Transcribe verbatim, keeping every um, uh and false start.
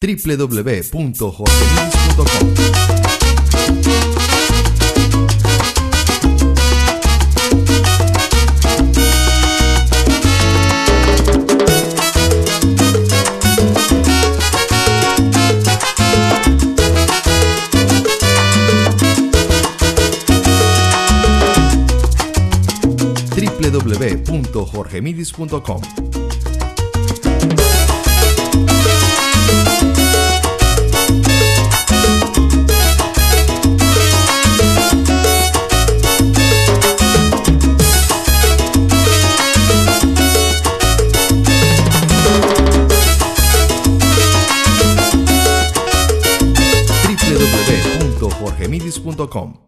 w w w punto jorge midis punto com. w w w punto jorge midis punto com. w w w punto jorge midis punto com.